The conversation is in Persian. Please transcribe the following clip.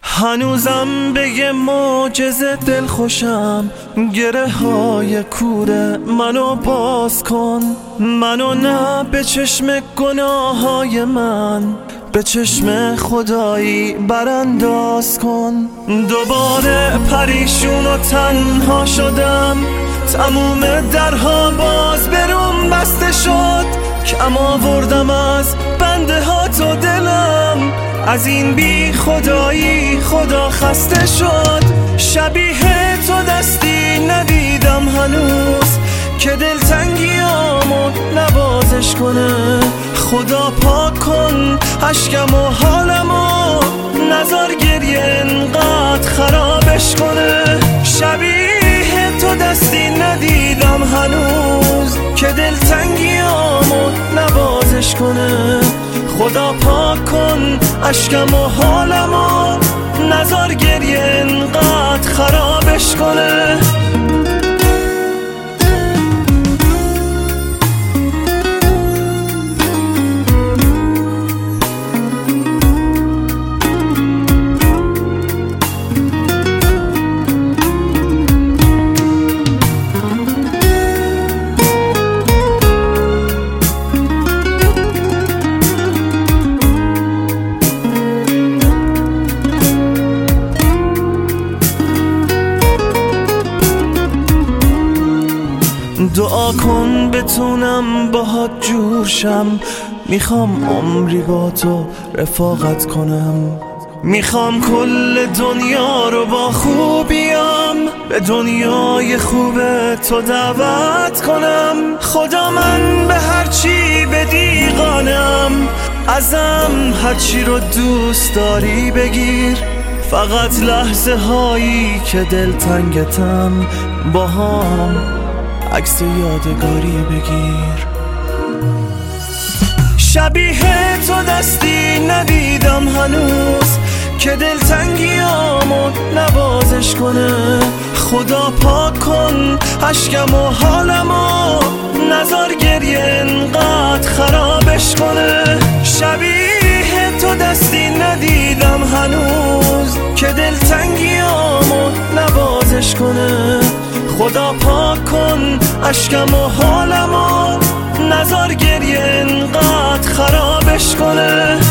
هنوزم به یه معجزه دل خوشم، گره های کوره منو باز کن، منو نه به چشم گناه های من، به چشم خدایی برانداز کن. دوباره پریشون و تنها شدم، تموم درها باز بروم بسته شد، کم آوردم از بنده ها تو دلم، از این بی خدایی خدا خسته شد. شبیه تو دستی ندیدم هنوز که دلتنگیامو نوازش کنه، خدا پاک کن اشکم و حالمو، نذار گریه انقدر خرابش کنه. شبیه تو دستی ندیدم هنوز که دلتنگیامو نوازش کنه، خدا پاک کن اشکم و حالمو، نذار گریه انقدر خرابش کنه. دعا کن بتونم باهات جور شم، میخوام عمری با تو رفاقت کنم، میخوام کل دنیا رو با خوبیام به دنیای خوب تو دعوت کنم. خدا من به هرچی بدی قانم، ازم هرچی رو دوست داری بگیر، فقط لحظه هایی که دلتنگتم با هم عکس یادگاری بگیر. شبیه تو دستی ندیدم هنوز که دلتنگیامو نوازش کنه، خدا پاک کن اشکم و حالمو، نذار گریه انقدر خرابش کنه. شبیه تو دستی ندیدم هنوز که دلتنگیامو نوازش کنه، خدا پاک کن اشکم و حالمو، نذار گریه انقدر خرابش کنه.